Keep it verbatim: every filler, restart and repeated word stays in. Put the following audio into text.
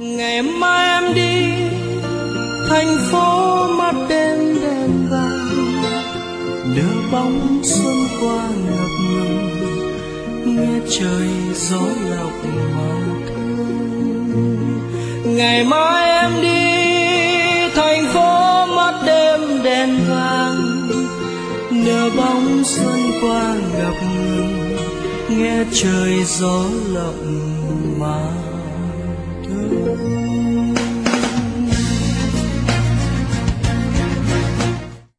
Ngày mai em đi thành phố mắt đêm đèn vàng, nửa bóng xuân qua ngập ngừng, nghe trời gió lọc mà thương. Ngày mai em đi thành phố mắt đêm đèn vàng, nửa bóng xuân qua ngập ngừng, nghe trời gió lộng mà thương.